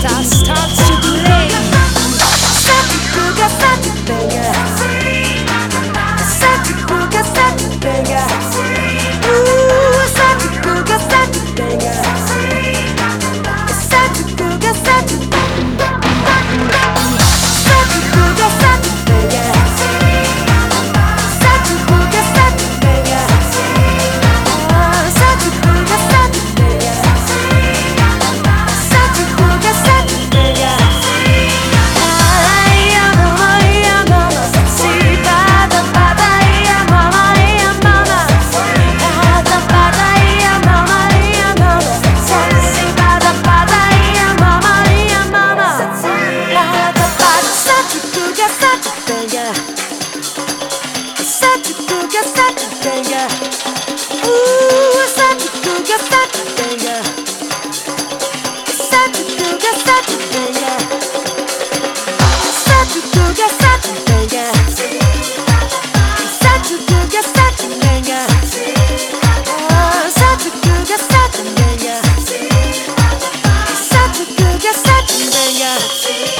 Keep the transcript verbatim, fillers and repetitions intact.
salsa starts to play. Senti booga, senti banga. Senti booga, senti banga. Ooh, senti booga, senti banga. Senti booga, senti banga. Senti booga, senti banga. Senti booga, senti banga. Senti booga, senti banga. Senti booga, senti banga. Ia mama, ia mama, si bada bada, ia mama, ia mama, bada bada, ia mama, ia mama, si bada bada, ia mama, ia mama, bada bada, senti booga, senti banga, senti booga, senti banga, ooh, senti booga, senti banga, senti booga, senti banga. Senti booga, senti banga. Senti booga, senti banga. Oh, senti booga, senti banga. Senti booga, senti banga.